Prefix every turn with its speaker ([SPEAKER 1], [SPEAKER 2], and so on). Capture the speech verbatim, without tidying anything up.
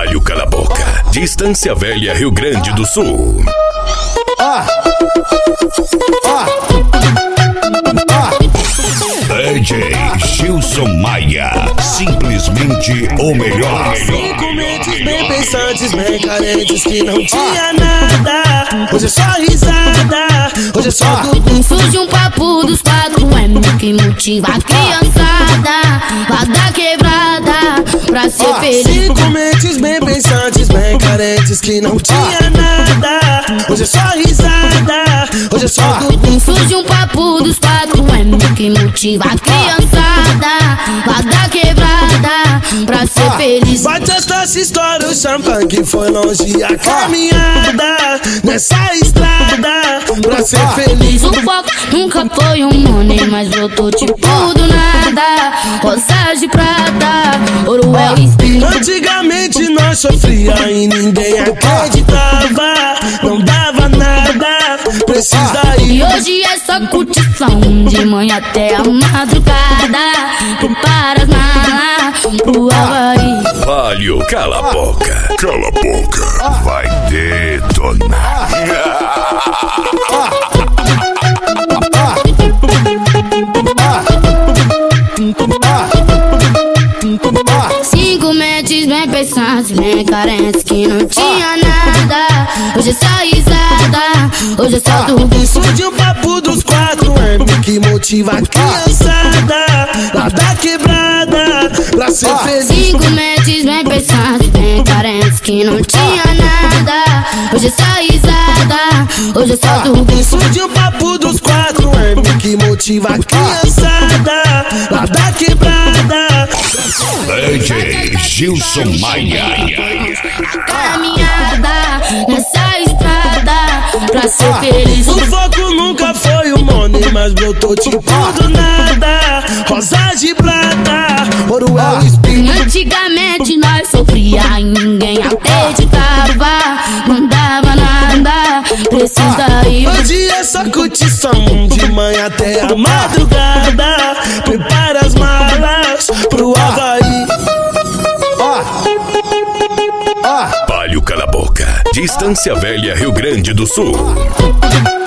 [SPEAKER 1] Palio Cala a Boca, Distância Velha, Rio Grande do Sul.
[SPEAKER 2] Ah. Ah. Ah.
[SPEAKER 1] D J Gilson Maia, simplesmente o melhor.
[SPEAKER 3] Cinco mentes bem pensantes, bem carentes, que não tinha nada. Hoje é só risada, hoje é só tudo.
[SPEAKER 4] Surge um papo dos quatro M que motiva a criançada lá da quebrada pra ser feliz.
[SPEAKER 3] Cinco mentes bem pensantes, bem carentes, que não tinha nada. Hoje é só risada, hoje é só tudo.
[SPEAKER 4] Surge um papo dos quatro M que motiva a criançada lá da quebrada pra ser feliz.
[SPEAKER 3] Vai testar essa história, o champanhe que foi longe a caminhada nessa estrada pra ser feliz.
[SPEAKER 4] O foco nunca foi um money, mas brotou tipo do nada. Rosas de prata, ouro é o espinho.
[SPEAKER 3] Antigamente nós sofria e ninguém acreditava, não dava nada, precisa ir.
[SPEAKER 4] E hoje é só curtição, de manhã até a madrugada. Prepara as malas pro Havaí.
[SPEAKER 1] Palio Cala a Boca, cala a boca, vai detonar.
[SPEAKER 4] Cinco mentes bem pensantes, bem carentes, que não tinha nada. Hoje é só risada, hoje é só tudo.
[SPEAKER 3] Surge o papo dos quatro M que motiva a criançada lá da quebrada pra ser feliz.
[SPEAKER 4] Cinco mentes bem pensantes, bem carentes, que não tinha nada. Hoje é só risada, hoje é só tudo.
[SPEAKER 3] Surge o papo dos quatro M que motiva a criançada lá da quebrada.
[SPEAKER 1] D J Gilson Maia.
[SPEAKER 4] Caminhada nessa estrada pra ser feliz.
[SPEAKER 3] O foco nunca foi o money, mas brotou tipo do nada. Rosas de prata, ouro é o espinho.
[SPEAKER 4] Antigamente nós sofria e ninguém acreditava, não dava nada, precisa ir.
[SPEAKER 3] Hoje é só curtição, de manhã até a madrugada. Prepara as malas pro Havaí.
[SPEAKER 1] Palio Cala a Boca, Distância Velha, Rio Grande do Sul.